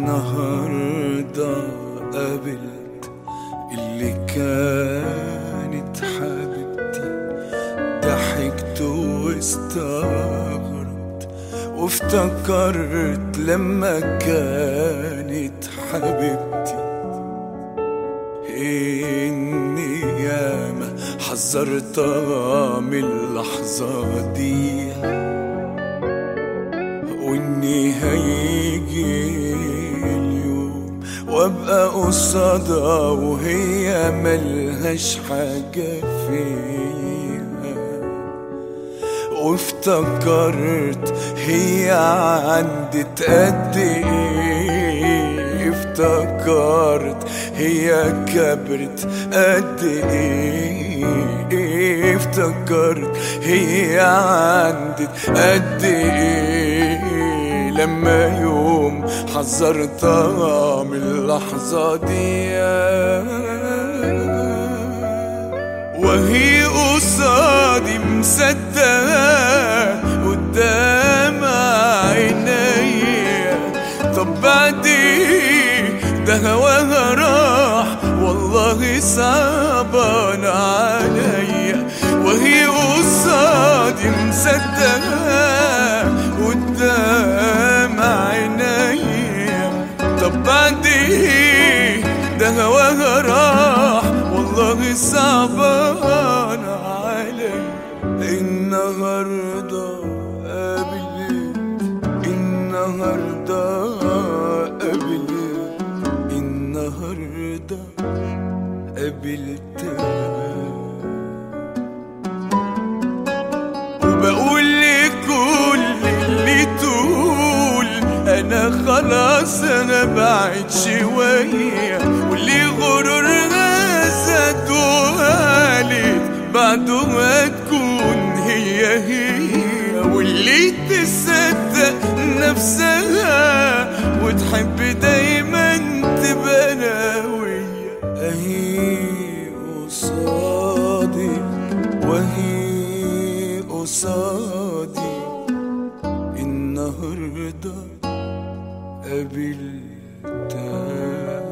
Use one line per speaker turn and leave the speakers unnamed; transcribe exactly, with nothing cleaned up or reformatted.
النهاردة قابلت اللي كانت حبيبتي، ضحكت واستغربت وافتكرت لما كانت حبيبتي إني ياما حذرتها من اللحظة دي، وإني هيجي اليوم وأبقى قصادها وهي ملهاش حاجة فيها، وافتكرت هي عندت قد ايه، افتكرت هي كبرت قد ايه، افتكرت هي عندت قد ايه لما يوم حذرتها من اللحظة دي، وهي قصادي مصدقة قدام عينيا. طب بعدين ده هواها راح والله صعبان عليا، وهي قصادي مصدقة قدام عينيا. طب بعدين ده هواها راح والله صعبان علي. النهاردة قابلت، النهاردة قابلت، النهاردة قابلتها، وبقول لكل اللي تقول انا خلاص انا بعد شوية، واللي غرورها زاد وقالت بعده ما تكون هي هي، واللي تصدق نفسها وتحب دايما تبقى ناوية. اهي قصادي وهي قصادي، النهاردة قابلتها.